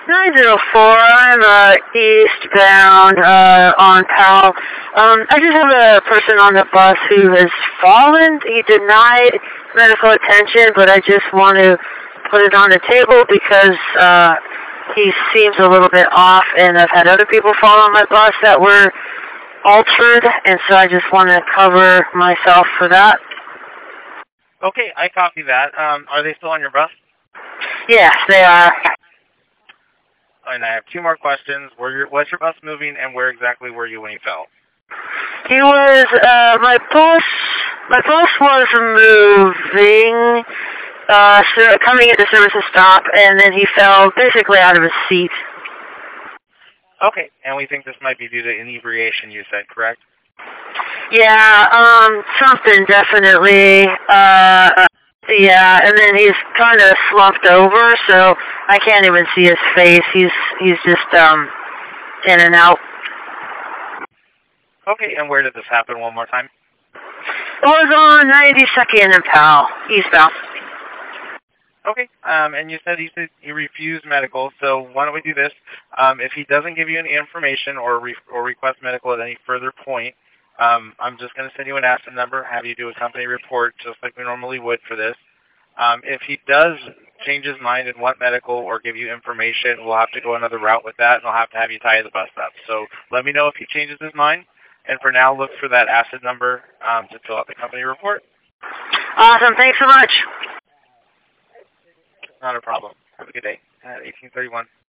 904, I'm eastbound on Powell. I just have a person on the bus who has fallen. He denied medical attention, but I just want to put it on the table because he seems a little bit off, and I've had other people fall on my bus that were altered, and so I just want to cover myself for that. Okay, I copy that. Are they still on your bus? Yes, they are. And I have two more questions. Was your bus moving, and where exactly were you when you fell? He was, my bus was moving, coming into service stop, and then he fell basically out of his seat. Okay, and we think this might be due to inebriation, you said, correct? Yeah, something definitely, yeah, and then he's kind of slumped over, so I can't even see his face. He's just, in and out. Okay, and where did this happen one more time? It was on 92nd and Powell, eastbound. Okay, and you said he refused medical, so why don't we do this? If he doesn't give you any information or request medical at any further point, I'm just going to send you an asset number, have you do a company report just like we normally would for this. If he does change his mind and want medical or give you information, we'll have to go another route with that, and I'll have to have you tie the bus up. So let me know if he changes his mind, and for now, look for that asset number to fill out the company report. Awesome, thanks so much. Not a problem. Have a good day. 1831.